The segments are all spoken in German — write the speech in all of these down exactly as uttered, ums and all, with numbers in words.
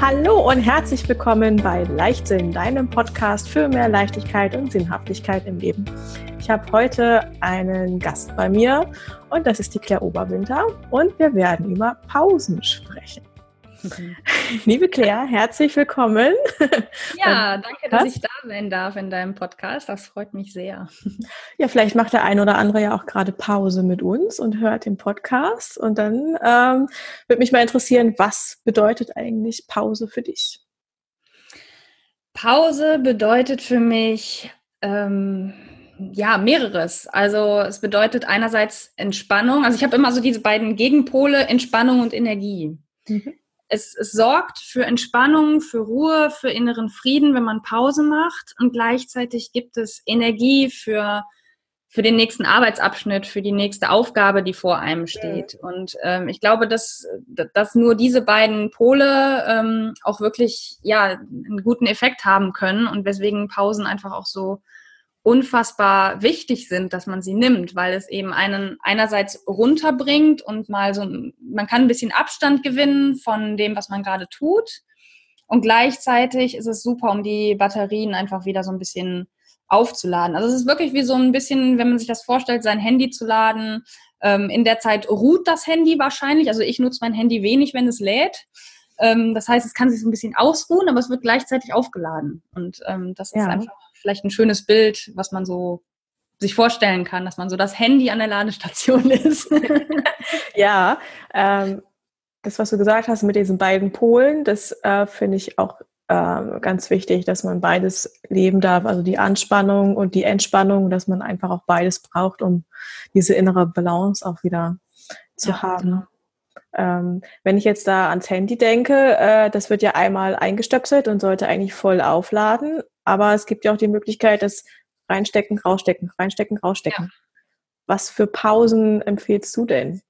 Hallo und herzlich willkommen bei Leichtsinn, deinem Podcast für mehr Leichtigkeit und Sinnhaftigkeit im Leben. Ich habe heute einen Gast bei mir und das ist die Claire Oberwinter und wir werden über Pausen sprechen. Mhm. Liebe Claire, herzlich willkommen. Ja, danke, dass ich da sein darf in deinem Podcast. Das freut mich sehr. Ja, vielleicht macht der ein oder andere ja auch gerade Pause mit uns und hört den Podcast. Und dann ähm, würde mich mal interessieren, was bedeutet eigentlich Pause für dich? Pause bedeutet für mich ähm, ja mehreres. Also es bedeutet einerseits Entspannung. Also ich habe immer so diese beiden Gegenpole, Entspannung und Energie. Mhm. Es, es sorgt für Entspannung, für Ruhe, für inneren Frieden, wenn man Pause macht. Und gleichzeitig gibt es Energie für, für den nächsten Arbeitsabschnitt, für die nächste Aufgabe, die vor einem steht. Mhm. Und ähm, ich glaube, dass, dass nur diese beiden Pole ähm, auch wirklich ja, einen guten Effekt haben können und weswegen Pausen einfach auch so unfassbar wichtig sind, dass man sie nimmt, weil es eben einen einerseits runterbringt und mal so, man kann ein bisschen Abstand gewinnen von dem, was man gerade tut. Und gleichzeitig ist es super, um die Batterien einfach wieder so ein bisschen aufzuladen. Also es ist wirklich wie so ein bisschen, wenn man sich das vorstellt, sein Handy zu laden. Ähm, in der Zeit ruht das Handy wahrscheinlich. Also ich nutze mein Handy wenig, wenn es lädt. Ähm, das heißt, es kann sich so ein bisschen ausruhen, aber es wird gleichzeitig aufgeladen. Und ähm, das ist ja einfach vielleicht ein schönes Bild, was man so sich vorstellen kann, dass man so das Handy an der Ladestation ist. Ja, ähm, das, was du gesagt hast mit diesen beiden Polen, das äh, finde ich auch äh, ganz wichtig, dass man beides leben darf, also die Anspannung und die Entspannung, dass man einfach auch beides braucht, um diese innere Balance auch wieder zu ja, haben. Genau. Ähm, wenn ich jetzt da ans Handy denke, äh, das wird ja einmal eingestöpselt und sollte eigentlich voll aufladen, aber es gibt ja auch die Möglichkeit, das reinstecken, rausstecken, reinstecken, rausstecken. Ja. Was für Pausen empfiehlst du denn?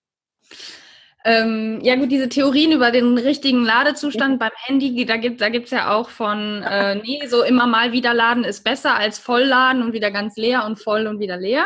Ähm, ja gut, diese Theorien über den richtigen Ladezustand beim Handy, da gibt da gibt's ja auch von, äh, nee, so immer mal wieder laden ist besser als vollladen und wieder ganz leer und voll und wieder leer.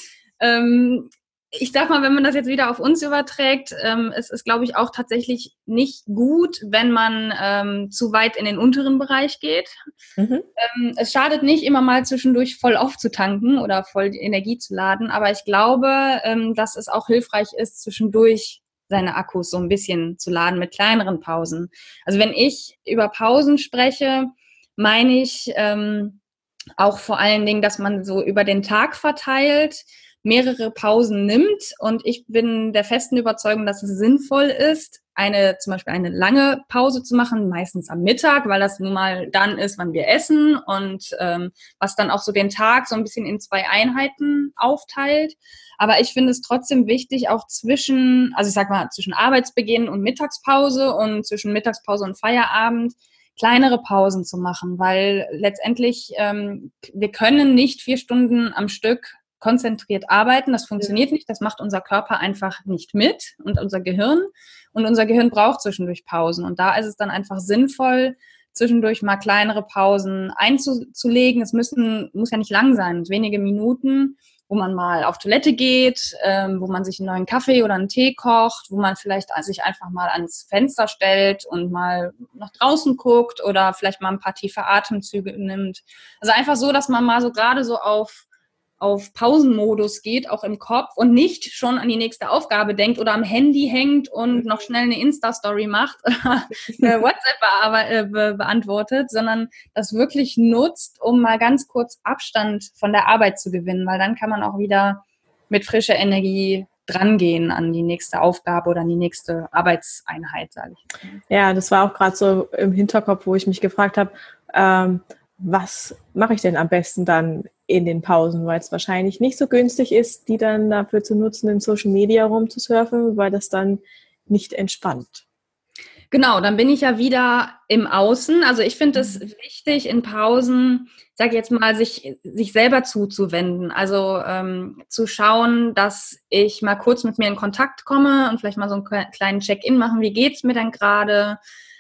Ähm, ich sag mal, wenn man das jetzt wieder auf uns überträgt, ähm, es ist, glaube ich, auch tatsächlich nicht gut, wenn man ähm, zu weit in den unteren Bereich geht. Mhm. Ähm, es schadet nicht, immer mal zwischendurch voll aufzutanken oder voll Energie zu laden, aber ich glaube, ähm, dass es auch hilfreich ist, zwischendurch seine Akkus so ein bisschen zu laden mit kleineren Pausen. Also wenn ich über Pausen spreche, meine ich ähm, auch vor allen Dingen, dass man so über den Tag verteilt mehrere Pausen nimmt. Und ich bin der festen Überzeugung, dass es sinnvoll ist, eine zum Beispiel eine lange Pause zu machen, meistens am Mittag, weil das nun mal dann ist, wann wir essen und ähm, was dann auch so den Tag so ein bisschen in zwei Einheiten aufteilt. Aber ich finde es trotzdem wichtig, auch zwischen, also ich sag mal, zwischen Arbeitsbeginn und Mittagspause und zwischen Mittagspause und Feierabend kleinere Pausen zu machen, weil letztendlich ähm, wir können nicht vier Stunden am Stück konzentriert arbeiten. Das funktioniert nicht. Das macht unser Körper einfach nicht mit und unser Gehirn. Und unser Gehirn braucht zwischendurch Pausen. Und da ist es dann einfach sinnvoll, zwischendurch mal kleinere Pausen einzulegen. Es müssen, muss ja nicht lang sein, wenige Minuten, wo man mal auf Toilette geht, ähm, wo man sich einen neuen Kaffee oder einen Tee kocht, wo man vielleicht sich einfach mal ans Fenster stellt und mal nach draußen guckt oder vielleicht mal ein paar tiefe Atemzüge nimmt. Also einfach so, dass man mal so gerade so auf auf Pausenmodus geht, auch im Kopf und nicht schon an die nächste Aufgabe denkt oder am Handy hängt und noch schnell eine Insta-Story macht oder eine WhatsApp be- be- beantwortet, sondern das wirklich nutzt, um mal ganz kurz Abstand von der Arbeit zu gewinnen, weil dann kann man auch wieder mit frischer Energie drangehen an die nächste Aufgabe oder an die nächste Arbeitseinheit, sage ich. Ja, das war auch gerade so im Hinterkopf, wo ich mich gefragt habe, ähm, was mache ich denn am besten dann in den Pausen, weil es wahrscheinlich nicht so günstig ist, die dann dafür zu nutzen, in Social Media rumzusurfen, weil das dann nicht entspannt. Genau, dann bin ich ja wieder im Außen. Also ich finde es wichtig, in Pausen, sag jetzt mal, sich, sich selber zuzuwenden. Also ähm, zu schauen, dass ich mal kurz mit mir in Kontakt komme und vielleicht mal so einen kleinen Check-in machen. Wie geht's mir denn gerade?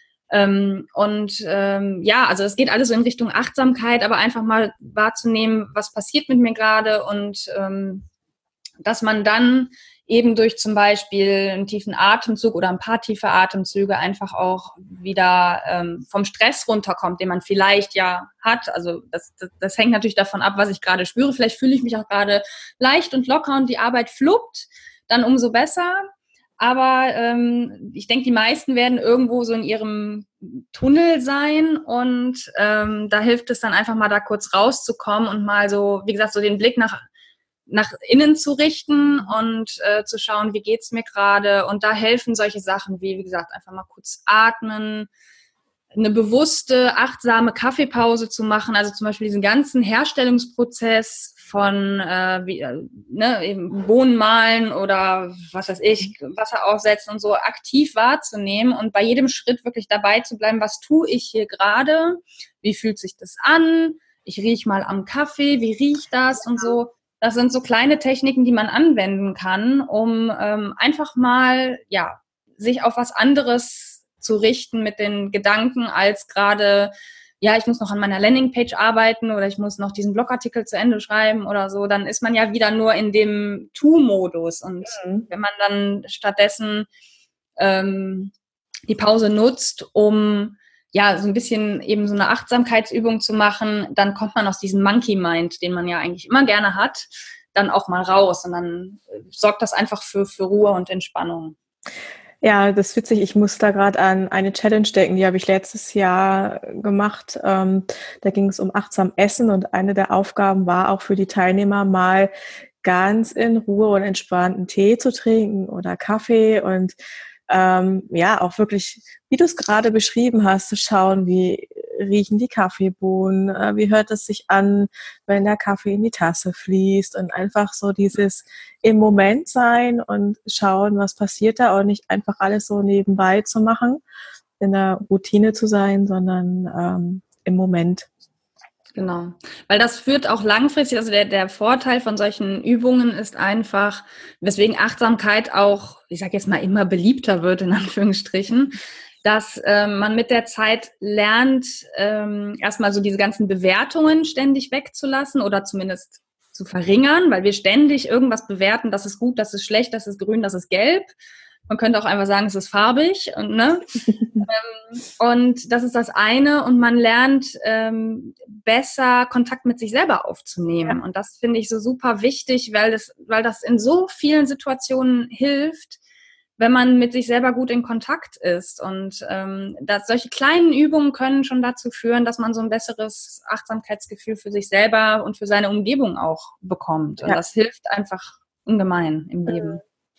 Ähm, und ähm, ja, also es geht alles so in Richtung Achtsamkeit, aber einfach mal wahrzunehmen, was passiert mit mir gerade und ähm, dass man dann eben durch zum Beispiel einen tiefen Atemzug oder ein paar tiefe Atemzüge einfach auch wieder ähm, vom Stress runterkommt, den man vielleicht ja hat. Also das, das, das hängt natürlich davon ab, was ich gerade spüre. Vielleicht fühle ich mich auch gerade leicht und locker und die Arbeit fluppt, dann umso besser. Aber ähm, ich denke, die meisten werden irgendwo so in ihrem Tunnel sein und ähm, da hilft es dann einfach mal da kurz rauszukommen und mal so, wie gesagt, so den Blick nach nach innen zu richten und äh, zu schauen, wie geht's mir gerade. Und da helfen solche Sachen wie, wie gesagt, einfach mal kurz atmen, eine bewusste, achtsame Kaffeepause zu machen. Also zum Beispiel diesen ganzen Herstellungsprozess von äh, wie, äh, ne, eben Bohnen mahlen oder was weiß ich, Wasser aufsetzen und so aktiv wahrzunehmen und bei jedem Schritt wirklich dabei zu bleiben, was tue ich hier gerade? Wie fühlt sich das an? Ich rieche mal am Kaffee, wie riecht das und so. Das sind so kleine Techniken, die man anwenden kann, um ähm, einfach mal, ja, sich auf was anderes zu richten mit den Gedanken, als gerade, ja, ich muss noch an meiner Landingpage arbeiten oder ich muss noch diesen Blogartikel zu Ende schreiben oder so. Dann ist man ja wieder nur in dem Tu-Modus. Und mhm. wenn man dann stattdessen ähm, die Pause nutzt, um ja, so ein bisschen eben so eine Achtsamkeitsübung zu machen, dann kommt man aus diesem Monkey Mind, den man ja eigentlich immer gerne hat, dann auch mal raus und dann sorgt das einfach für, für Ruhe und Entspannung. Ja, das ist witzig. Ich muss da gerade an eine Challenge denken, die habe ich letztes Jahr gemacht. Ähm, da ging es um achtsam Essen und eine der Aufgaben war auch für die Teilnehmer mal ganz in Ruhe und entspannten Tee zu trinken oder Kaffee und Ähm, ja, auch wirklich, wie du es gerade beschrieben hast, zu schauen, wie riechen die Kaffeebohnen, äh, wie hört es sich an, wenn der Kaffee in die Tasse fließt und einfach so dieses im Moment sein und schauen, was passiert da und nicht einfach alles so nebenbei zu machen, in der Routine zu sein, sondern ähm, im Moment. Genau, weil das führt auch langfristig, also der, der Vorteil von solchen Übungen ist einfach, weswegen Achtsamkeit auch, ich sage jetzt mal, immer beliebter wird, in Anführungsstrichen, dass ähm, man mit der Zeit lernt, ähm, erstmal so diese ganzen Bewertungen ständig wegzulassen oder zumindest zu verringern, weil wir ständig irgendwas bewerten, das ist gut, das ist schlecht, das ist grün, das ist gelb. Man könnte auch einfach sagen, es ist farbig und ne. ähm, und das ist das eine und man lernt ähm, besser Kontakt mit sich selber aufzunehmen. Ja. Und das finde ich so super wichtig, weil das, weil das in so vielen Situationen hilft, wenn man mit sich selber gut in Kontakt ist. Und ähm, dass solche kleinen Übungen können schon dazu führen, dass man so ein besseres Achtsamkeitsgefühl für sich selber und für seine Umgebung auch bekommt. Und ja. das hilft einfach ungemein im Leben.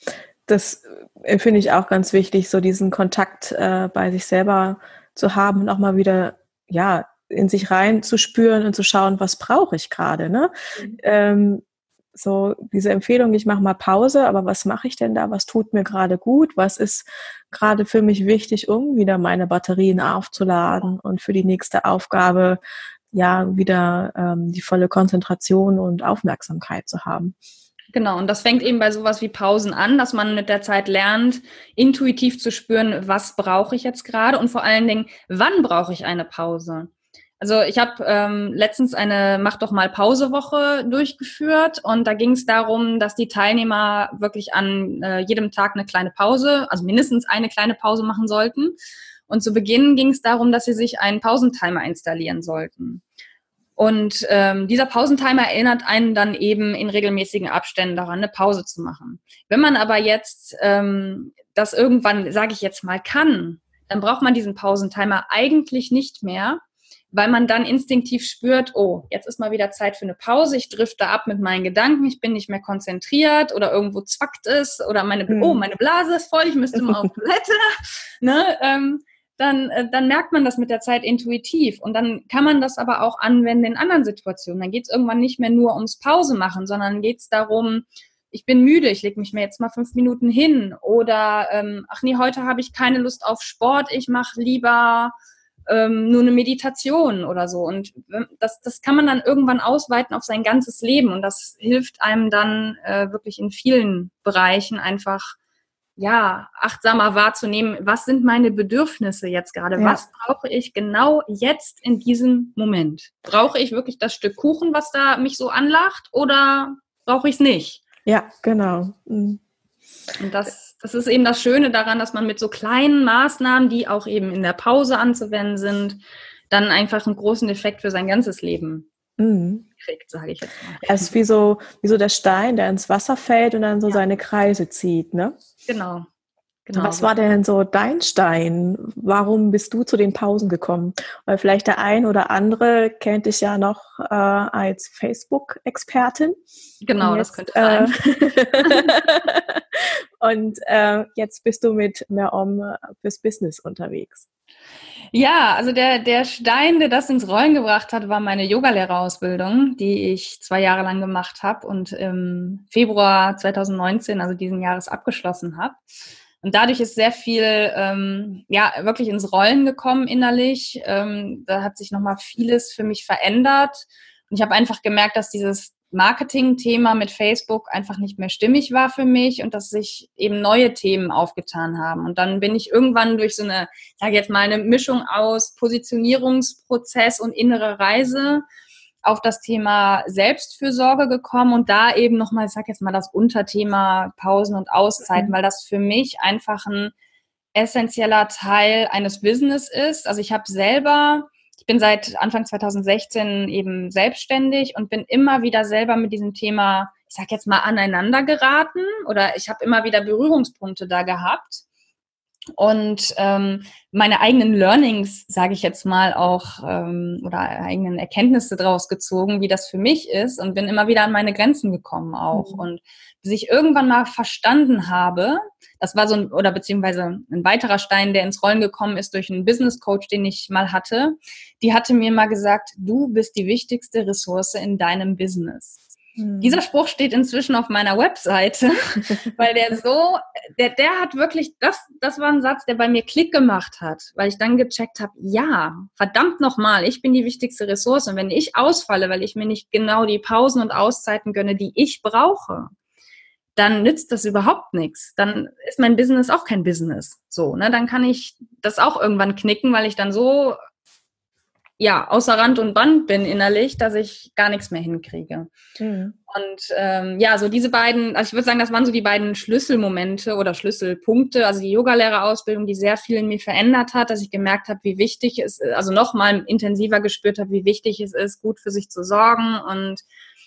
Das empfinde ich auch ganz wichtig, so diesen Kontakt äh, bei sich selber zu haben und auch mal wieder, ja, in sich rein zu spüren und zu schauen, was brauche ich gerade, ne? Mhm. Ähm, so diese Empfehlung, ich mache mal Pause, aber was mache ich denn da? Was tut mir gerade gut? Was ist gerade für mich wichtig, um wieder meine Batterien aufzuladen und für die nächste Aufgabe, ja, wieder ähm, die volle Konzentration und Aufmerksamkeit zu haben? Genau, und das fängt eben bei sowas wie Pausen an, dass man mit der Zeit lernt, intuitiv zu spüren, was brauche ich jetzt gerade und vor allen Dingen, wann brauche ich eine Pause? Also ich habe ähm, letztens eine Mach doch mal Pause-Woche durchgeführt und da ging es darum, dass die Teilnehmer wirklich an äh, jedem Tag eine kleine Pause, also mindestens eine kleine Pause machen sollten. Und zu Beginn ging es darum, dass sie sich einen Pausentimer installieren sollten. Und ähm, dieser Pausentimer erinnert einen dann eben in regelmäßigen Abständen daran, eine Pause zu machen. Wenn man aber jetzt ähm, das irgendwann, sage ich jetzt mal, kann, dann braucht man diesen Pausentimer eigentlich nicht mehr, weil man dann instinktiv spürt, oh, jetzt ist mal wieder Zeit für eine Pause, ich drifte ab mit meinen Gedanken, ich bin nicht mehr konzentriert oder irgendwo zwackt es oder meine, hm. oh, meine Blase ist voll, ich müsste mal auf Toilette, ne, ähm, Dann, dann merkt man das mit der Zeit intuitiv und dann kann man das aber auch anwenden in anderen Situationen. Dann geht es irgendwann nicht mehr nur ums Pause machen, sondern geht es darum, ich bin müde, ich lege mich mir jetzt mal fünf Minuten hin oder ähm, ach nee, heute habe ich keine Lust auf Sport, ich mache lieber ähm, nur eine Meditation oder so. Und das, das kann man dann irgendwann ausweiten auf sein ganzes Leben und das hilft einem dann äh, wirklich in vielen Bereichen einfach ja, achtsamer wahrzunehmen, was sind meine Bedürfnisse jetzt gerade? Ja. Was brauche ich genau jetzt in diesem Moment? Brauche ich wirklich das Stück Kuchen, was da mich so anlacht oder brauche ich es nicht? Ja, genau. Mhm. Und das, das ist eben das Schöne daran, dass man mit so kleinen Maßnahmen, die auch eben in der Pause anzuwenden sind, dann einfach einen großen Effekt für sein ganzes Leben Mhm. kriegt, sage ich jetzt mal. Es ist wie so, wie so der Stein, der ins Wasser fällt und dann so Ja. seine Kreise zieht, ne? Genau. Genau. Was war denn so dein Stein? Warum bist du zu den Pausen gekommen? Weil vielleicht der ein oder andere kennt dich ja noch äh, als Facebook-Expertin. Genau, und das jetzt, könnte sein. Äh, und äh, jetzt bist du mit Merom fürs Business unterwegs. Ja, also der, der Stein, der das ins Rollen gebracht hat, war meine Yogalehrerausbildung, die ich zwei Jahre lang gemacht habe und im Februar zwanzig neunzehn, also diesen Jahres, abgeschlossen habe. Und dadurch ist sehr viel, ähm, ja, wirklich ins Rollen gekommen innerlich. Ähm, da hat sich nochmal vieles für mich verändert. Und ich habe einfach gemerkt, dass dieses Marketing-Thema mit Facebook einfach nicht mehr stimmig war für mich und dass sich eben neue Themen aufgetan haben. Und dann bin ich irgendwann durch so eine, ich sage jetzt mal, eine Mischung aus Positionierungsprozess und innere Reise auf das Thema Selbstfürsorge gekommen und da eben nochmal, ich sage jetzt mal, das Unterthema Pausen und Auszeiten, weil das für mich einfach ein essentieller Teil eines Business ist. Also ich habe selber, ich bin seit Anfang zwanzig sechzehn eben selbstständig und bin immer wieder selber mit diesem Thema, ich sage jetzt mal, aneinander geraten oder ich habe immer wieder Berührungspunkte da gehabt. Und ähm, meine eigenen Learnings, sage ich jetzt mal auch, ähm, oder eigenen Erkenntnisse draus gezogen, wie das für mich ist und bin immer wieder an meine Grenzen gekommen auch. Mhm. Und bis ich irgendwann mal verstanden habe, das war so ein, oder beziehungsweise ein weiterer Stein, der ins Rollen gekommen ist durch einen Business Coach, den ich mal hatte, die hatte mir mal gesagt, du bist die wichtigste Ressource in deinem Business. Dieser Spruch steht inzwischen auf meiner Webseite, weil der so, der, der hat wirklich, das, das war ein Satz, der bei mir Klick gemacht hat, weil ich dann gecheckt habe, ja, verdammt nochmal, ich bin die wichtigste Ressource und wenn ich ausfalle, weil ich mir nicht genau die Pausen und Auszeiten gönne, die ich brauche, dann nützt das überhaupt nichts. Dann ist mein Business auch kein Business. So, ne, dann kann ich das auch irgendwann knicken, weil ich dann so ja, außer Rand und Band bin innerlich, dass ich gar nichts mehr hinkriege. Mhm. Und ähm, ja, so diese beiden, also ich würde sagen, das waren so die beiden Schlüsselmomente oder Schlüsselpunkte, also die Yogalehrerausbildung, die sehr viel in mir verändert hat, dass ich gemerkt habe, wie wichtig es ist, also nochmal intensiver gespürt habe, wie wichtig es ist, gut für sich zu sorgen und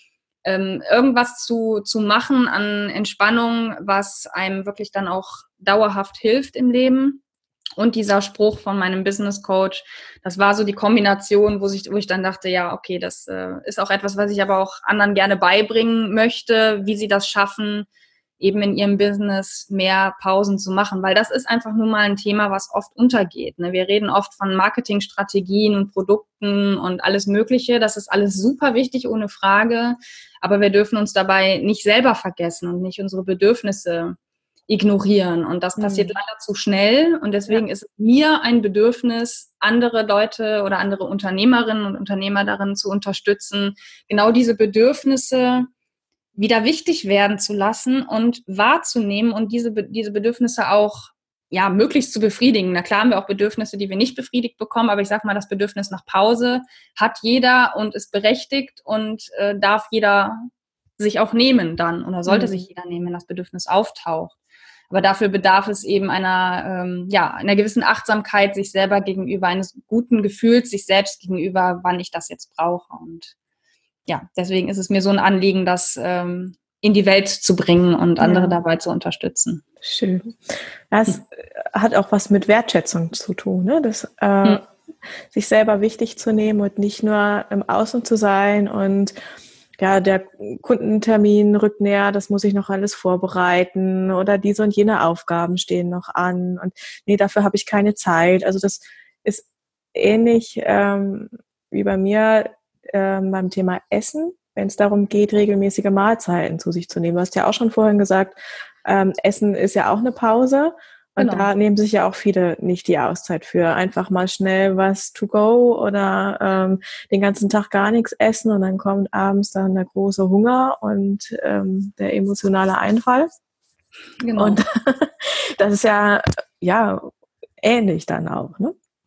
ähm, irgendwas zu, zu machen an Entspannung, was einem wirklich dann auch dauerhaft hilft im Leben. Und dieser Spruch von meinem Business Coach, das war so die Kombination, wo ich, wo ich dann dachte, ja, okay, das äh, ist auch etwas, was ich aber auch anderen gerne beibringen möchte, wie sie das schaffen, eben in ihrem Business mehr Pausen zu machen, weil das ist einfach nur mal ein Thema, was oft untergeht. Ne? Wir reden oft von Marketingstrategien und Produkten und alles Mögliche. Das ist alles super wichtig, ohne Frage. Aber wir dürfen uns dabei nicht selber vergessen und nicht unsere Bedürfnisse ignorieren. Und das passiert mhm. leider zu schnell. Und deswegen ja. ist es mir ein Bedürfnis, andere Leute oder andere Unternehmerinnen und Unternehmer darin zu unterstützen, genau diese Bedürfnisse wieder wichtig werden zu lassen und wahrzunehmen und diese, diese Bedürfnisse auch ja, möglichst zu befriedigen. Na klar haben wir auch Bedürfnisse, die wir nicht befriedigt bekommen, aber ich sage mal, das Bedürfnis nach Pause hat jeder und ist berechtigt und äh, darf jeder sich auch nehmen dann oder sollte mhm. sich jeder nehmen, wenn das Bedürfnis auftaucht. Aber dafür bedarf es eben einer, ähm, ja, einer gewissen Achtsamkeit sich selber gegenüber, eines guten Gefühls sich selbst gegenüber, wann ich das jetzt brauche. Und ja, deswegen ist es mir so ein Anliegen, das ähm, in die Welt zu bringen und andere ja. dabei zu unterstützen. Schön. Das hm. hat auch was mit Wertschätzung zu tun, ne? Das, äh, hm. sich selber wichtig zu nehmen und nicht nur im Außen zu sein und ja, der Kundentermin rückt näher, das muss ich noch alles vorbereiten oder diese und jene Aufgaben stehen noch an und nee, dafür habe ich keine Zeit. Also das ist ähnlich ähm, wie bei mir ähm, beim Thema Essen, wenn es darum geht, regelmäßige Mahlzeiten zu sich zu nehmen. Du hast ja auch schon vorhin gesagt, ähm, Essen ist ja auch eine Pause. Und genau. da nehmen sich ja auch viele nicht die Auszeit für. Einfach mal schnell was to go oder ähm, den ganzen Tag gar nichts essen und dann kommt abends dann der große Hunger und ähm, der emotionale Einfall. Genau. Und das ist ja, ja ähnlich dann auch, ne?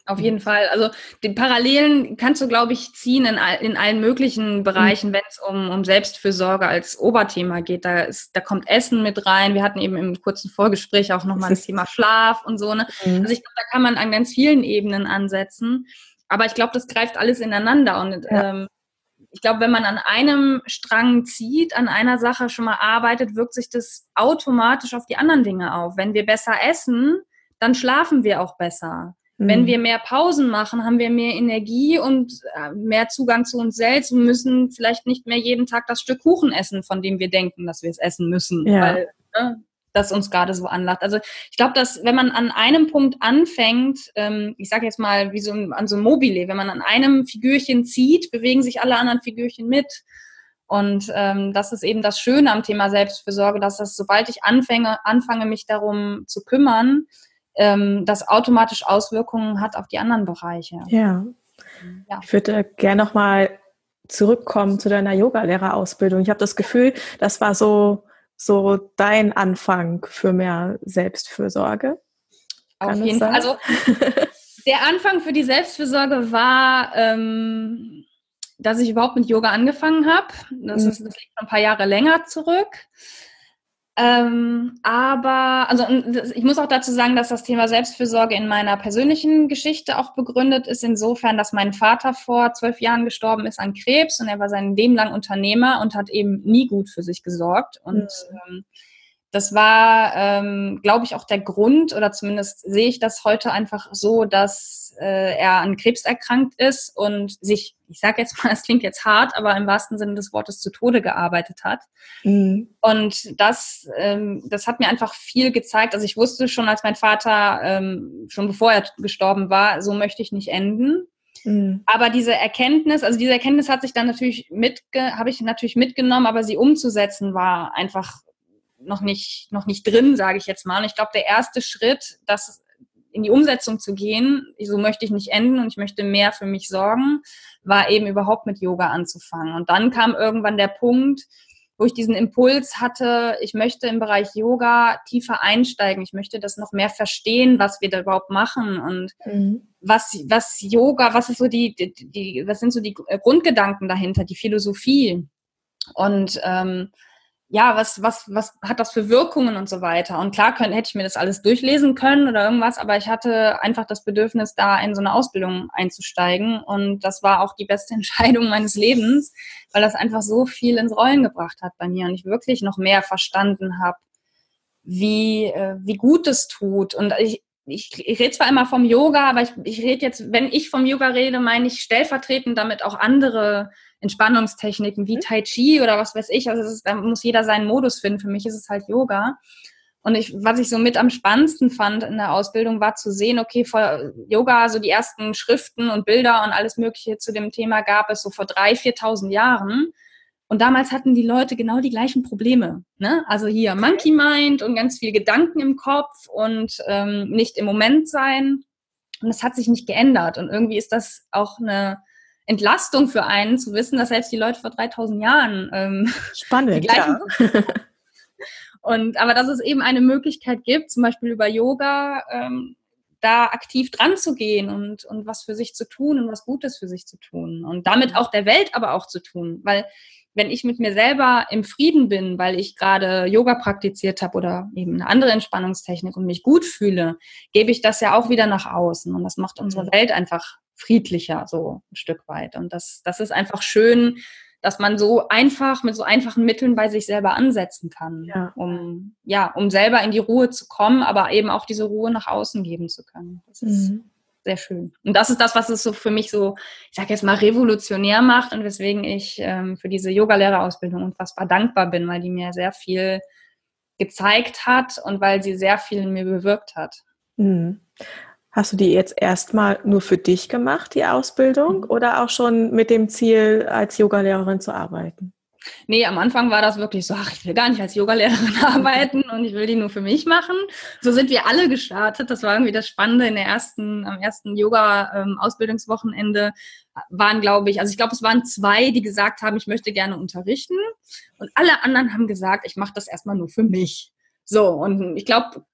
Auf jeden Fall. Also die Parallelen kannst du, glaube ich, ziehen in, all, in allen möglichen Bereichen, mhm. wenn es um, um Selbstfürsorge als Oberthema geht. Da, ist, da kommt Essen mit rein. Wir hatten eben im kurzen Vorgespräch auch nochmal das Thema Schlaf und so. Ne? Mhm. Also ich glaube, da kann man an ganz vielen Ebenen ansetzen. Aber ich glaube, das greift alles ineinander. Und ja. ähm, ich glaube, wenn man an einem Strang zieht, an einer Sache schon mal arbeitet, wirkt sich das automatisch auf die anderen Dinge auf. Wenn wir besser essen, dann schlafen wir auch besser. Wenn wir mehr Pausen machen, haben wir mehr Energie und mehr Zugang zu uns selbst und müssen vielleicht nicht mehr jeden Tag das Stück Kuchen essen, von dem wir denken, dass wir es essen müssen, ja. weil ne, das uns gerade so anlacht. Also ich glaube, dass wenn man an einem Punkt anfängt, ähm, ich sage jetzt mal wie so an so einem Mobile, wenn man an einem Figürchen zieht, bewegen sich alle anderen Figürchen mit. Und ähm, das ist eben das Schöne am Thema Selbstfürsorge, dass das, sobald ich anfange, anfange mich darum zu kümmern, das automatisch Auswirkungen hat auf die anderen Bereiche. Ja, ja. Ich würde gerne nochmal zurückkommen zu deiner Yogalehrerausbildung. Ich habe das Gefühl, das war so, so dein Anfang für mehr Selbstfürsorge. Auf jeden Fall. Also der Anfang für die Selbstfürsorge war, ähm, dass ich überhaupt mit Yoga angefangen habe. Das, ist, das liegt schon ein paar Jahre länger zurück. Ähm, aber, also ich muss auch dazu sagen, dass das Thema Selbstfürsorge in meiner persönlichen Geschichte auch begründet ist, insofern, dass mein Vater vor zwölf Jahren gestorben ist an Krebs und er war sein Leben lang Unternehmer und hat eben nie gut für sich gesorgt. Und mhm. ähm, das war, ähm, glaube ich, auch der Grund, oder zumindest sehe ich das heute einfach so, dass äh, er an Krebs erkrankt ist und sich, ich sage jetzt mal, es klingt jetzt hart, aber im wahrsten Sinne des Wortes zu Tode gearbeitet hat. Mhm. Und das, ähm, das hat mir einfach viel gezeigt. Also ich wusste schon, als mein Vater, ähm, schon bevor er gestorben war, so möchte ich nicht enden. Mhm. Aber diese Erkenntnis, also diese Erkenntnis hat sich dann natürlich mitge, habe ich natürlich mitgenommen, aber sie umzusetzen war einfach noch nicht, noch nicht drin, sage ich jetzt mal. Und ich glaube, der erste Schritt, das in die Umsetzung zu gehen, so möchte ich nicht enden und ich möchte mehr für mich sorgen, war eben überhaupt mit Yoga anzufangen. Und dann kam irgendwann der Punkt, wo ich diesen Impuls hatte, ich möchte im Bereich Yoga tiefer einsteigen. Ich möchte das noch mehr verstehen, was wir da überhaupt machen und mhm. was, was Yoga, was ist so die, die, die, was sind so die Grundgedanken dahinter, die Philosophie. Und ähm, ja, was, was, was hat das für Wirkungen und so weiter. Und klar können, hätte ich mir das alles durchlesen können oder irgendwas, aber ich hatte einfach das Bedürfnis, da in so eine Ausbildung einzusteigen. Und das war auch die beste Entscheidung meines Lebens, weil das einfach so viel ins Rollen gebracht hat bei mir und ich wirklich noch mehr verstanden habe, wie, äh, wie gut es tut. Und ich, ich, ich rede zwar immer vom Yoga, aber ich, ich rede jetzt, wenn ich vom Yoga rede, meine ich stellvertretend damit auch andere Entspannungstechniken wie Tai Chi oder was weiß ich. Also es ist, da muss jeder seinen Modus finden. Für mich ist es halt Yoga. Und ich, was ich so mit am spannendsten fand in der Ausbildung, war zu sehen, okay, vor Yoga, so die ersten Schriften und Bilder und alles Mögliche zu dem Thema gab es so vor dreitausend, viertausend Jahren. Und damals hatten die Leute genau die gleichen Probleme. Ne? Also hier Monkey Mind und ganz viel Gedanken im Kopf und ähm, nicht im Moment sein. Und das hat sich nicht geändert. Und irgendwie ist das auch eine Entlastung für einen, zu wissen, dass selbst die Leute vor dreitausend Jahren ähm, spannend, die gleichen ja. Und aber dass es eben eine Möglichkeit gibt, zum Beispiel über Yoga, ähm, da aktiv dran zu gehen und, und was für sich zu tun und was Gutes für sich zu tun und damit auch der Welt aber auch zu tun, weil wenn ich mit mir selber im Frieden bin, weil ich gerade Yoga praktiziert habe oder eben eine andere Entspannungstechnik und mich gut fühle, gebe ich das ja auch wieder nach außen und das macht unsere Welt einfach friedlicher, so ein Stück weit. Und das, das ist einfach schön, dass man so einfach mit so einfachen Mitteln bei sich selber ansetzen kann, ja. um ja, um selber in die Ruhe zu kommen, aber eben auch diese Ruhe nach außen geben zu können. Das ist mhm. sehr schön. Und das ist das, was es so für mich so, ich sage jetzt mal, revolutionär macht und weswegen ich ähm, für diese Yogalehrerausbildung unfassbar dankbar bin, weil die mir sehr viel gezeigt hat und weil sie sehr viel in mir bewirkt hat. Mhm. Hast du die jetzt erstmal nur für dich gemacht, die Ausbildung, mhm. oder auch schon mit dem Ziel, als Yogalehrerin zu arbeiten? Nee, am Anfang war das wirklich so, ach, ich will gar nicht als Yogalehrerin arbeiten und ich will die nur für mich machen. So sind wir alle gestartet. Das war irgendwie das Spannende in der ersten, am ersten Yoga-Ausbildungswochenende waren, glaube ich, also ich glaube, es waren zwei, die gesagt haben, ich möchte gerne unterrichten und alle anderen haben gesagt, ich mache das erstmal nur für mich. So, und ich glaube,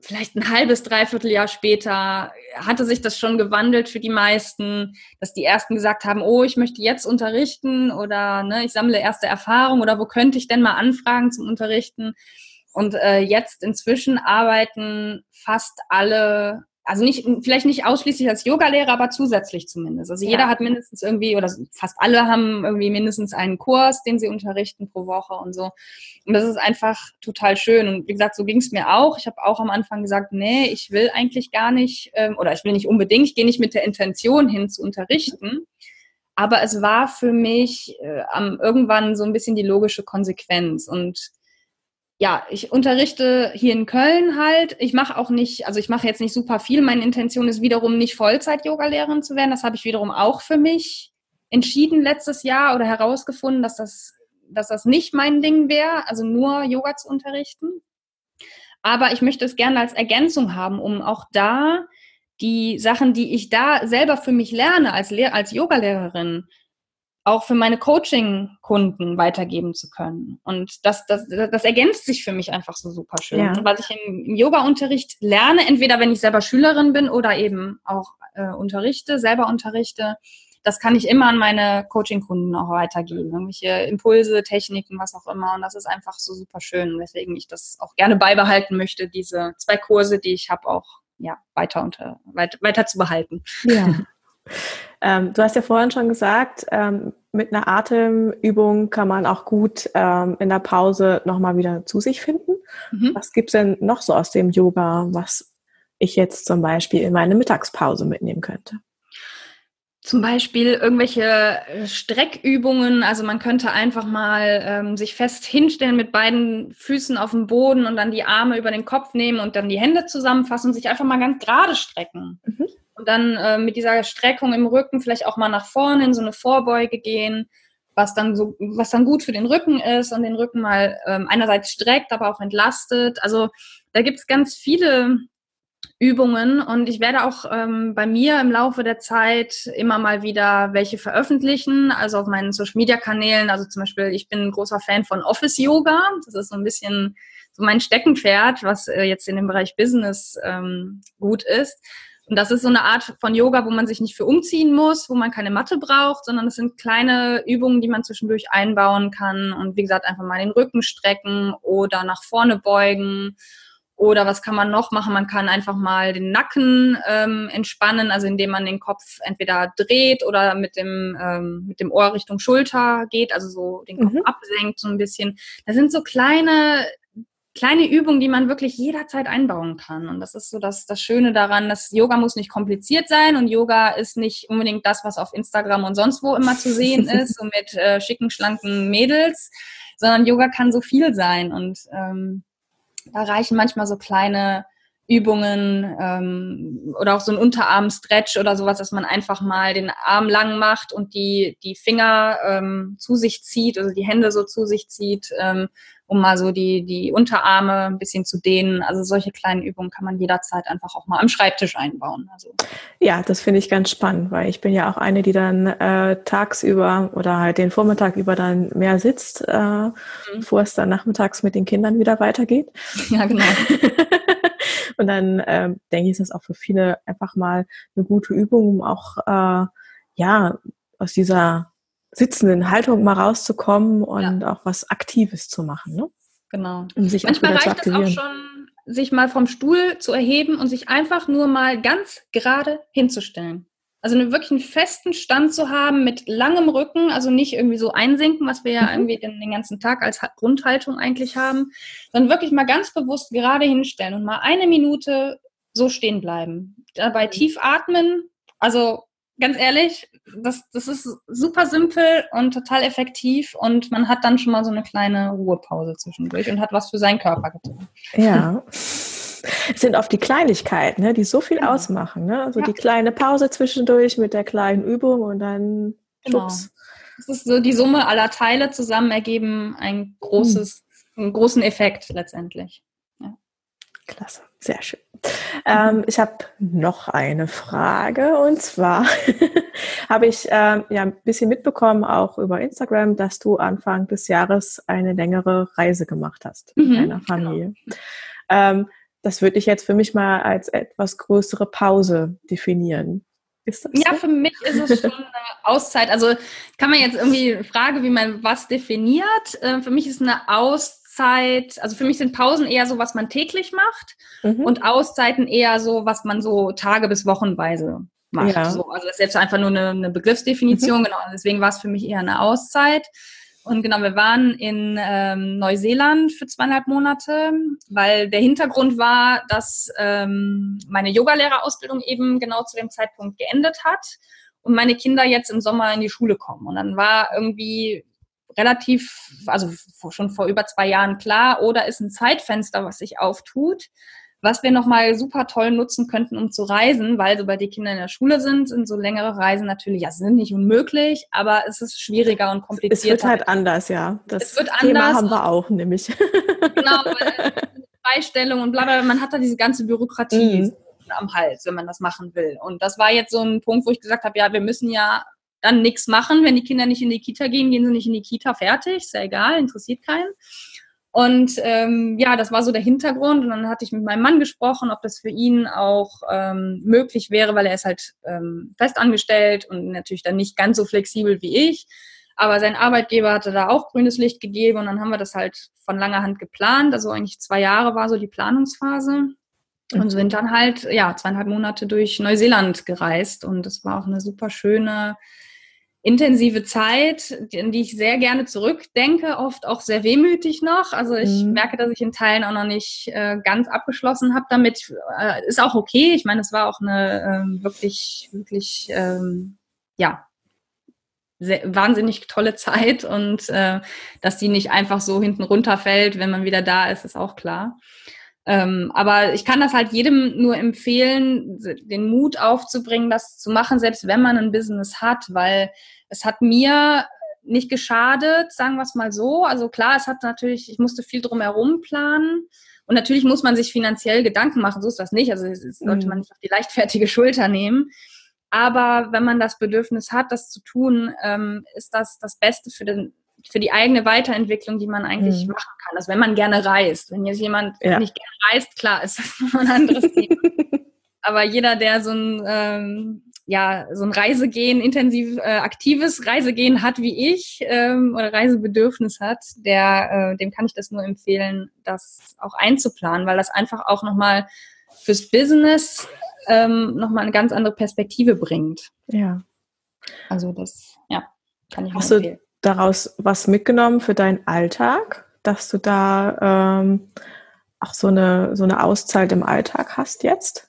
vielleicht ein halbes, dreiviertel Jahr später hatte sich das schon gewandelt für die meisten, dass die Ersten gesagt haben, oh, ich möchte jetzt unterrichten oder ne, ich sammle erste Erfahrung oder wo könnte ich denn mal anfragen zum Unterrichten? Und äh, jetzt inzwischen arbeiten fast alle, also nicht, vielleicht nicht ausschließlich als Yogalehrer, aber zusätzlich zumindest. Also jeder ja. hat mindestens irgendwie, oder fast alle haben irgendwie mindestens einen Kurs, den sie unterrichten pro Woche und so. Und das ist einfach total schön. Und wie gesagt, so ging es mir auch. Ich habe auch am Anfang gesagt, nee, ich will eigentlich gar nicht, ähm, oder ich will nicht unbedingt, ich gehe nicht mit der Intention hin zu unterrichten. Aber es war für mich äh, am, irgendwann so ein bisschen die logische Konsequenz. Und ja, ich unterrichte hier in Köln halt. Ich mache auch nicht, also ich mache jetzt nicht super viel. Meine Intention ist wiederum nicht Vollzeit-Yoga-Lehrerin zu werden. Das habe ich wiederum auch für mich entschieden letztes Jahr oder herausgefunden, dass das, dass das nicht mein Ding wäre, also nur Yoga zu unterrichten. Aber ich möchte es gerne als Ergänzung haben, um auch da die Sachen, die ich da selber für mich lerne als, Lehr- als Yoga-Lehrerin, auch für meine Coaching-Kunden weitergeben zu können. Und das, das, das ergänzt sich für mich einfach so super schön. Ja. Was ich im, im Yoga-Unterricht lerne, entweder wenn ich selber Schülerin bin oder eben auch äh, unterrichte, selber unterrichte, das kann ich immer an meine Coaching-Kunden auch weitergeben. Irgendwelche Impulse, Techniken, was auch immer. Und das ist einfach so super schön, weswegen ich das auch gerne beibehalten möchte, diese zwei Kurse, die ich habe, auch ja, weiter, unter, weiter, weiter zu behalten. Ja. Ähm, du hast ja vorhin schon gesagt, ähm, mit einer Atemübung kann man auch gut ähm, in der Pause nochmal wieder zu sich finden. Mhm. Was gibt's denn noch so aus dem Yoga, was ich jetzt zum Beispiel in meine Mittagspause mitnehmen könnte? Zum Beispiel irgendwelche Streckübungen, also man könnte einfach mal ähm, sich fest hinstellen mit beiden Füßen auf dem Boden und dann die Arme über den Kopf nehmen und dann die Hände zusammenfassen und sich einfach mal ganz gerade strecken. Mhm. Und dann äh, mit dieser Streckung im Rücken vielleicht auch mal nach vorne in so eine Vorbeuge gehen, was dann so, was dann gut für den Rücken ist und den Rücken mal ähm, einerseits streckt, aber auch entlastet. Also da gibt es ganz viele Übungen und ich werde auch ähm, bei mir im Laufe der Zeit immer mal wieder welche veröffentlichen, also auf meinen Social-Media-Kanälen. Also zum Beispiel, ich bin ein großer Fan von Office-Yoga. Das ist so ein bisschen so mein Steckenpferd, was äh, jetzt in dem Bereich Business ähm, gut ist. Und das ist so eine Art von Yoga, wo man sich nicht für umziehen muss, wo man keine Matte braucht, sondern es sind kleine Übungen, die man zwischendurch einbauen kann. Und wie gesagt, einfach mal den Rücken strecken oder nach vorne beugen. Oder was kann man noch machen? Man kann einfach mal den Nacken ähm, entspannen, also indem man den Kopf entweder dreht oder mit dem, ähm, mit dem Ohr Richtung Schulter geht, also so den Kopf mhm. absenkt so ein bisschen. Das sind so kleine kleine Übungen, die man wirklich jederzeit einbauen kann. Und das ist so das, das Schöne daran, dass Yoga muss nicht kompliziert sein und Yoga ist nicht unbedingt das, was auf Instagram und sonst wo immer zu sehen ist, so mit äh, schicken, schlanken Mädels, sondern Yoga kann so viel sein. Und ähm, da reichen manchmal so kleine Übungen ähm, oder auch so ein Unterarm-Stretch oder sowas, dass man einfach mal den Arm lang macht und die, die Finger ähm, zu sich zieht, also die Hände so zu sich zieht, ähm, um mal so die, die Unterarme ein bisschen zu dehnen. Also solche kleinen Übungen kann man jederzeit einfach auch mal am Schreibtisch einbauen. Also. Ja, das finde ich ganz spannend, weil ich bin ja auch eine, die dann äh, tagsüber oder halt den Vormittag über dann mehr sitzt, äh, mhm. bevor es dann nachmittags mit den Kindern wieder weitergeht. Ja, genau. Und dann ähm, denke ich, ist das auch für viele einfach mal eine gute Übung, um auch äh, ja aus dieser sitzenden Haltung mal rauszukommen und ja. auch was Aktives zu machen, ne? Genau. Um sich Manchmal auch reicht es auch schon, sich mal vom Stuhl zu erheben und sich einfach nur mal ganz gerade hinzustellen. Also eine, wirklich einen festen Stand zu haben mit langem Rücken, also nicht irgendwie so einsinken, was wir ja mhm. irgendwie den, den ganzen Tag als Grundhaltung eigentlich haben, sondern wirklich mal ganz bewusst gerade hinstellen und mal eine Minute so stehen bleiben. Dabei mhm. tief atmen, also ganz ehrlich, das, das ist super simpel und total effektiv und man hat dann schon mal so eine kleine Ruhepause zwischendurch und hat was für seinen Körper getan. Ja. Es sind oft die Kleinigkeiten, ne, die so viel genau. ausmachen. Ne? Also ja. die kleine Pause zwischendurch mit der kleinen Übung und dann genau. schubs. Das ist so, die Summe aller Teile zusammen ergeben ein großes, hm. einen großen Effekt letztendlich. Ja. Klasse, sehr schön. Ähm, ich habe noch eine Frage und zwar habe ich ähm, ja ein bisschen mitbekommen, auch über Instagram, dass du Anfang des Jahres eine längere Reise gemacht hast mit mhm, deiner Familie. Genau. Ähm, das würde ich jetzt für mich mal als etwas größere Pause definieren. Ist das Ja, so? für mich ist es schon eine Auszeit. Also kann man jetzt irgendwie fragen, wie man was definiert. Äh, für mich ist eine Auszeit, also für mich sind Pausen eher so, was man täglich macht Mhm. und Auszeiten eher so, was man so Tage- bis Wochenweise macht. Ja. So, also das ist jetzt einfach nur eine, eine Begriffsdefinition, Mhm. genau. Deswegen war es für mich eher eine Auszeit. Und genau, wir waren in ähm, Neuseeland für zweieinhalb Monate, weil der Hintergrund war, dass ähm, meine Yogalehrerausbildung eben genau zu dem Zeitpunkt geendet hat und meine Kinder jetzt im Sommer in die Schule kommen. Und dann war irgendwie relativ, also schon vor über zwei Jahren klar, oder ist ein Zeitfenster, was sich auftut, was wir nochmal super toll nutzen könnten, um zu reisen, weil sobald die Kinder in der Schule sind, sind so längere Reisen natürlich, ja, sind nicht unmöglich, aber es ist schwieriger und komplizierter. Es wird halt anders, ja. Das es wird Thema anders haben wir auch, nämlich. Genau, weil Freistellung und bla bla, man hat da diese ganze Bürokratie Mhm. am Hals, wenn man das machen will. Und das war jetzt so ein Punkt, wo ich gesagt habe, ja, wir müssen ja dann nichts machen, wenn die Kinder nicht in die Kita gehen, gehen sie nicht in die Kita, fertig, ist ja egal, interessiert keinen. Und ähm, ja, das war so der Hintergrund. Und dann hatte ich mit meinem Mann gesprochen, ob das für ihn auch ähm, möglich wäre, weil er ist halt ähm, festangestellt und natürlich dann nicht ganz so flexibel wie ich. Aber sein Arbeitgeber hatte da auch grünes Licht gegeben und dann haben wir das halt von langer Hand geplant. Also eigentlich zwei Jahre war so die Planungsphase. Und sind dann halt, ja, zweieinhalb Monate durch Neuseeland gereist. Und das war auch eine super schöne, intensive Zeit, in die ich sehr gerne zurückdenke, oft auch sehr wehmütig noch. Also ich Mhm. merke, dass ich in Teilen auch noch nicht äh, ganz abgeschlossen habe damit. Äh, ist auch okay. Ich meine, es war auch eine ähm, wirklich, wirklich, ähm, ja, sehr, wahnsinnig tolle Zeit und äh, dass die nicht einfach so hinten runterfällt, wenn man wieder da ist, ist auch klar. Ähm, aber ich kann das halt jedem nur empfehlen, den Mut aufzubringen, das zu machen, selbst wenn man ein Business hat, weil es hat mir nicht geschadet, sagen wir es mal so. Also klar, es hat natürlich, ich musste viel drumherum planen und natürlich muss man sich finanziell Gedanken machen, so ist das nicht. Also das sollte man nicht auf die leichtfertige Schulter nehmen. Aber wenn man das Bedürfnis hat, das zu tun, ähm, ist das das Beste für den für die eigene Weiterentwicklung, die man eigentlich mhm. machen kann. Also wenn man gerne reist. Wenn jetzt jemand ja. nicht gerne reist, klar, ist das noch ein anderes Thema. Aber jeder, der so ein, ähm, ja, so ein Reisegehen, intensiv äh, aktives Reisegehen hat wie ich ähm, oder Reisebedürfnis hat, der, äh, dem kann ich das nur empfehlen, das auch einzuplanen, weil das einfach auch nochmal fürs Business ähm, nochmal eine ganz andere Perspektive bringt. Ja. Also das, ja, kann ich nur Hast empfehlen. Du daraus was mitgenommen für deinen Alltag, dass du da ähm, auch so eine, so eine Auszeit im Alltag hast jetzt?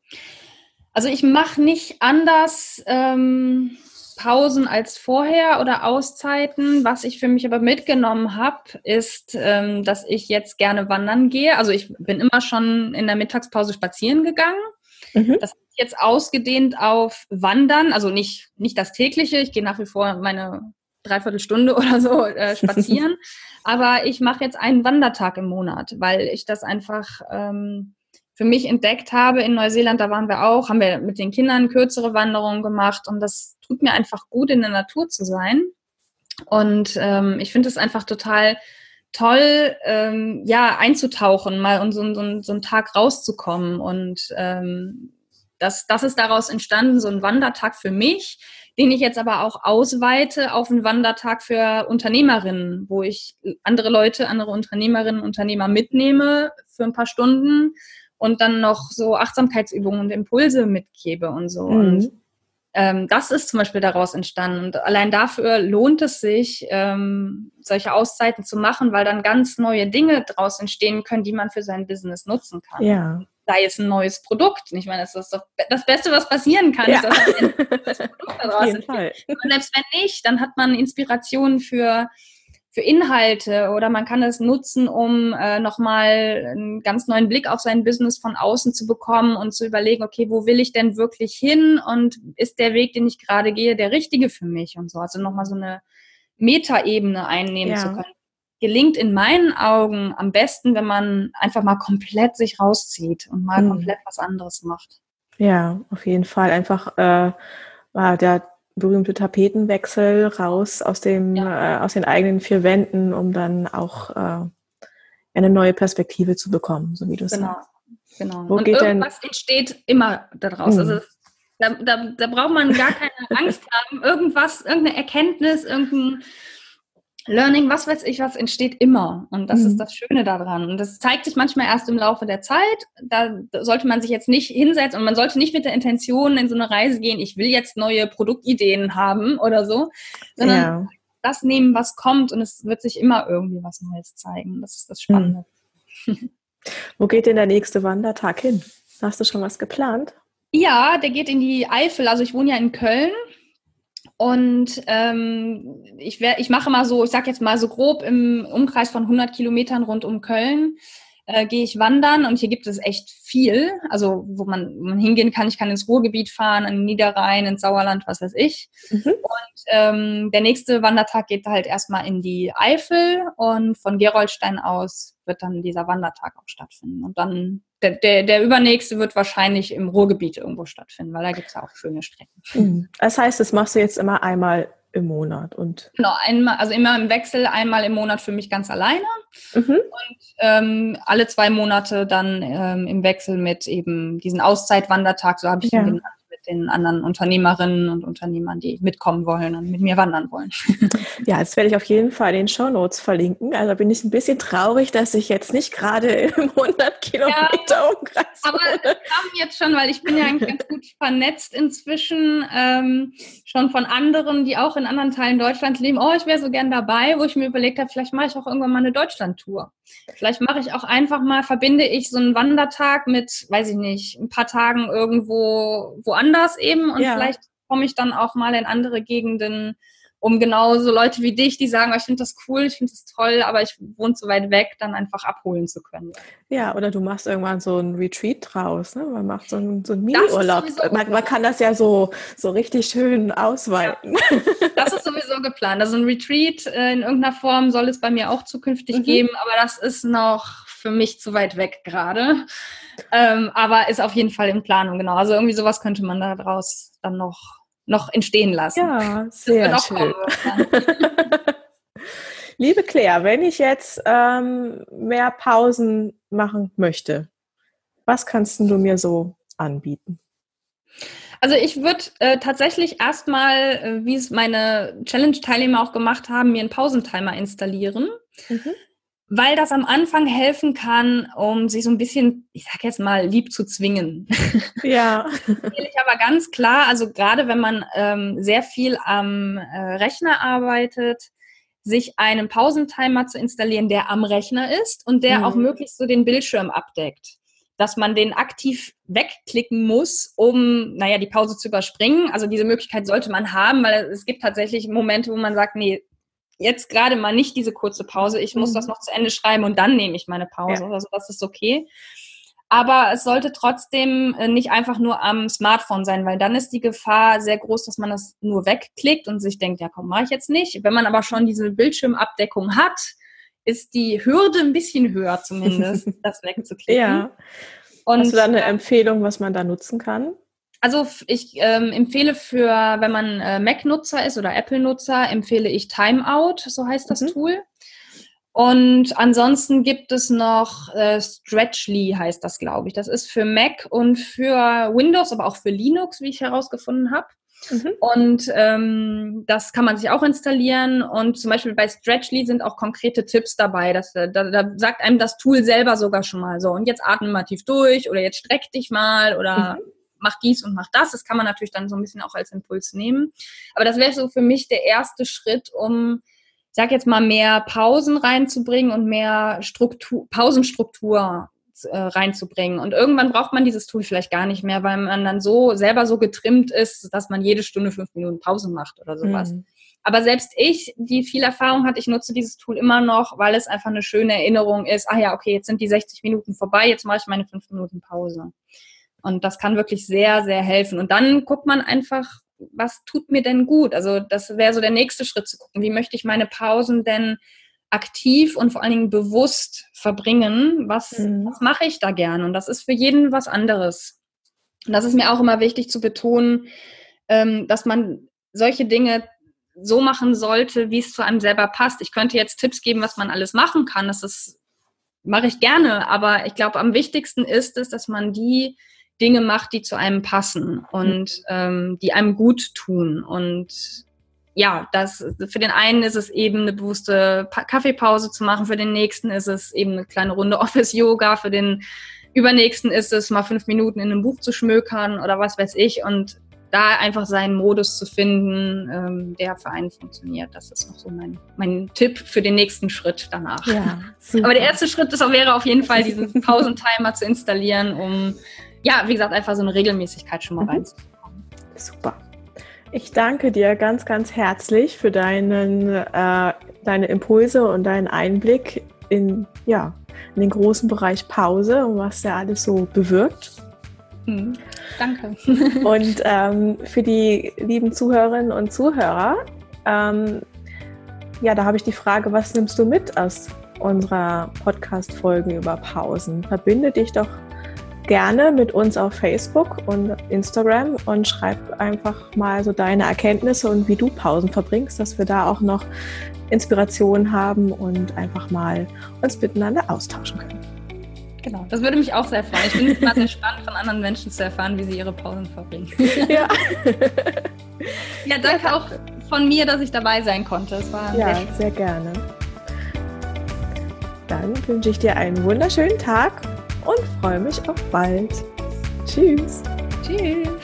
Also ich mache nicht anders ähm, Pausen als vorher oder Auszeiten. Was ich für mich aber mitgenommen habe, ist, ähm, dass ich jetzt gerne wandern gehe. Also ich bin immer schon in der Mittagspause spazieren gegangen. Mhm. Das hat sich jetzt ausgedehnt auf Wandern, also nicht, nicht das tägliche. Ich gehe nach wie vor meine Dreiviertelstunde oder so äh, spazieren. Aber ich mache jetzt einen Wandertag im Monat, weil ich das einfach ähm, für mich entdeckt habe. In Neuseeland, da waren wir auch, haben wir mit den Kindern kürzere Wanderungen gemacht und das tut mir einfach gut, in der Natur zu sein. Und ähm, ich finde es einfach total toll, ähm, ja, einzutauchen, mal und so, so, so einen Tag rauszukommen. Und ähm, das, das ist daraus entstanden, so ein Wandertag für mich, den ich jetzt aber auch ausweite auf einen Wandertag für Unternehmerinnen, wo ich andere Leute, andere Unternehmerinnen, Unternehmer mitnehme für ein paar Stunden und dann noch so Achtsamkeitsübungen und Impulse mitgebe und so. Mhm. Und ähm, das ist zum Beispiel daraus entstanden. Und allein dafür lohnt es sich, ähm, solche Auszeiten zu machen, weil dann ganz neue Dinge daraus entstehen können, die man für sein Business nutzen kann. Ja. Sei es ein neues Produkt. Ich meine, das ist doch das Beste, was passieren kann, ja. ist, dass ein neues Produkt daraus entsteht. Und selbst wenn nicht, dann hat man Inspirationen für für Inhalte oder man kann es nutzen, um äh, nochmal einen ganz neuen Blick auf sein Business von außen zu bekommen und zu überlegen, okay, wo will ich denn wirklich hin und ist der Weg, den ich gerade gehe, der richtige für mich und so. Also nochmal so eine Metaebene einnehmen ja. zu können. Gelingt in meinen Augen am besten, wenn man einfach mal komplett sich rauszieht und mal hm. komplett was anderes macht. Ja, auf jeden Fall. Einfach äh, war der berühmte Tapetenwechsel raus aus dem ja. äh, aus den eigenen vier Wänden, um dann auch äh, eine neue Perspektive zu bekommen, so wie du genau. sagst. Genau. Wo Und geht irgendwas denn, entsteht immer daraus. hm. Also da, da, da braucht man gar keine Angst haben. Irgendwas, irgendeine Erkenntnis, irgendein Learning, was weiß ich, was entsteht immer. Und das ist Hm. das Schöne daran. Und das zeigt sich manchmal erst im Laufe der Zeit. Da sollte man sich jetzt nicht hinsetzen und man sollte nicht mit der Intention in so eine Reise gehen, ich will jetzt neue Produktideen haben oder so, sondern Ja. das nehmen, was kommt, und es wird sich immer irgendwie was Neues zeigen. Das ist das Hm. Spannende. Wo geht denn der nächste Wandertag hin? Hast du schon was geplant? Ja, der geht in die Eifel. Also ich wohne ja in Köln. Und ähm, ich, wär, ich mache mal so, ich sag jetzt mal so grob im Umkreis von hundert Kilometern rund um Köln, äh, gehe ich wandern, und hier gibt es echt viel, also wo man, wo man hingehen kann. Ich kann ins Ruhrgebiet fahren, in den Niederrhein, ins Sauerland, was weiß ich. Mhm. Und ähm, der nächste Wandertag geht halt erstmal in die Eifel, und von Gerolstein aus wird dann dieser Wandertag auch stattfinden. Und dann der, der, der übernächste wird wahrscheinlich im Ruhrgebiet irgendwo stattfinden, weil da gibt es ja auch schöne Strecken. Mhm. Das heißt, das machst du jetzt immer einmal im Monat und Genau, einmal, also immer im Wechsel, einmal im Monat für mich ganz alleine, mhm. und ähm, alle zwei Monate dann ähm, im Wechsel mit eben diesen Auszeitwandertag, so habe ich ihn Ja. genannt, mit den anderen Unternehmerinnen und Unternehmern, die mitkommen wollen und mit mir wandern wollen. Ja, jetzt werde ich auf jeden Fall den Shownotes verlinken. Also bin ich ein bisschen traurig, dass ich jetzt nicht gerade im hundert Kilometer Umkreis Aber es kam jetzt schon, weil ich bin ja eigentlich ganz gut vernetzt inzwischen, ähm, schon von anderen, die auch in anderen Teilen Deutschlands leben. Oh, ich wäre so gern dabei, wo ich mir überlegt habe, vielleicht mache ich auch irgendwann mal eine Deutschlandtour. Vielleicht mache ich auch einfach mal, verbinde ich so einen Wandertag mit, weiß ich nicht, ein paar Tagen irgendwo woanders eben, und Ja. vielleicht komme ich dann auch mal in andere Gegenden, um genau so Leute wie dich, die sagen, oh, ich finde das cool, ich finde das toll, aber ich wohne so weit weg, dann einfach abholen zu können. Ja, oder du machst irgendwann so ein Retreat draus, ne? Man macht so einen, so einen Das ist Mini-Urlaub. sowieso Man, man kann das ja so, so richtig schön ausweiten. Ja, das ist sowieso geplant. Also ein Retreat äh, in irgendeiner Form soll es bei mir auch zukünftig Mhm. geben, aber das ist noch für mich zu weit weg gerade. Ähm, aber ist auf jeden Fall in Planung, genau. Also irgendwie sowas könnte man daraus dann noch, noch entstehen lassen. Ja, Das sehr wird auch schön. kommen. Liebe Claire, wenn ich jetzt ähm, mehr Pausen machen möchte, was kannst du mir so anbieten? Also ich würde äh, tatsächlich erstmal, äh, wie es meine Challenge-Teilnehmer auch gemacht haben, mir einen Pausentimer installieren. Mhm. Weil das am Anfang helfen kann, um sich so ein bisschen, ich sag jetzt mal, lieb zu zwingen. Ja. Empfehle ich aber ganz klar, also gerade wenn man ähm, sehr viel am äh, Rechner arbeitet, sich einen Pausentimer zu installieren, der am Rechner ist und der Mhm. auch möglichst so den Bildschirm abdeckt. Dass man den aktiv wegklicken muss, um, naja, die Pause zu überspringen. Also diese Möglichkeit sollte man haben, weil es gibt tatsächlich Momente, wo man sagt, nee, jetzt gerade mal nicht diese kurze Pause, ich muss Mhm. das noch zu Ende schreiben und dann nehme ich meine Pause. Ja. Also das ist okay. Aber es sollte trotzdem nicht einfach nur am Smartphone sein, weil dann ist die Gefahr sehr groß, dass man das nur wegklickt und sich denkt, ja komm, mache ich jetzt nicht. Wenn man aber schon diese Bildschirmabdeckung hat, ist die Hürde ein bisschen höher zumindest, das wegzuklicken. Ja. Und, hast du da eine Empfehlung, was man da nutzen kann? Also ich ähm, empfehle für, wenn man äh, Mac-Nutzer ist oder Apple-Nutzer, empfehle ich Timeout, so heißt das Mhm. Tool. Und ansonsten gibt es noch äh, Stretchly, heißt das, glaube ich. Das ist für Mac und für Windows, aber auch für Linux, wie ich herausgefunden habe. Mhm. Und ähm, das kann man sich auch installieren. Und zum Beispiel bei Stretchly sind auch konkrete Tipps dabei. Das, da, da sagt einem das Tool selber sogar schon mal so, und jetzt atme mal tief durch oder jetzt streck dich mal oder Mhm. mach dies und mach das. Das kann man natürlich dann so ein bisschen auch als Impuls nehmen. Aber das wäre so für mich der erste Schritt, um, ich sag jetzt mal, mehr Pausen reinzubringen und mehr Struktur, Pausenstruktur äh, reinzubringen. Und irgendwann braucht man dieses Tool vielleicht gar nicht mehr, weil man dann so selber so getrimmt ist, dass man jede Stunde fünf Minuten Pause macht oder sowas. Mhm. Aber selbst ich, die viel Erfahrung hat, ich nutze dieses Tool immer noch, weil es einfach eine schöne Erinnerung ist. Ah ja, okay, jetzt sind die sechzig Minuten vorbei, jetzt mache ich meine fünf Minuten Pause. Und das kann wirklich sehr, sehr helfen. Und dann guckt man einfach, was tut mir denn gut? Also das wäre so der nächste Schritt, zu gucken, wie möchte ich meine Pausen denn aktiv und vor allen Dingen bewusst verbringen? Was, Mhm. was mache ich da gern? Und das ist für jeden was anderes. Und das ist mir auch immer wichtig zu betonen, ähm, dass man solche Dinge so machen sollte, wie es zu einem selber passt. Ich könnte jetzt Tipps geben, was man alles machen kann. Das ist mache ich gerne, aber ich glaube, am wichtigsten ist es, dass man die Dinge macht, die zu einem passen und ähm, die einem gut tun. Und ja, das, für den einen ist es eben eine bewusste pa- Kaffeepause zu machen, für den nächsten ist es eben eine kleine Runde Office-Yoga, für den übernächsten ist es mal fünf Minuten in einem Buch zu schmökern oder was weiß ich. Und da einfach seinen Modus zu finden, ähm, der für einen funktioniert. Das ist noch so mein, mein Tipp für den nächsten Schritt danach. Ja, aber der erste Schritt ist, wäre auf jeden Fall, diesen Pausentimer zu installieren, um, ja, wie gesagt, einfach so eine Regelmäßigkeit schon mal mhm. reinzubekommen. Super. Ich danke dir ganz, ganz herzlich für deinen, äh, deine Impulse und deinen Einblick in, ja, in den großen Bereich Pause und was der alles so bewirkt. Mhm. Danke. Und ähm, für die lieben Zuhörerinnen und Zuhörer, ähm, ja, da habe ich die Frage, was nimmst du mit aus unserer Podcast-Folgen über Pausen? Verbinde dich doch gerne mit uns auf Facebook und Instagram und schreib einfach mal so deine Erkenntnisse und wie du Pausen verbringst, dass wir da auch noch Inspiration haben und einfach mal uns miteinander austauschen können. Genau, das würde mich auch sehr freuen. Ich finde es immer sehr spannend, von anderen Menschen zu erfahren, wie sie ihre Pausen verbringen. Ja. Ja, danke ja, auch von mir, dass ich dabei sein konnte. Es war ja, sehr, sehr gerne. Dann wünsche ich dir einen wunderschönen Tag und freue mich auf bald. Tschüss. Tschüss.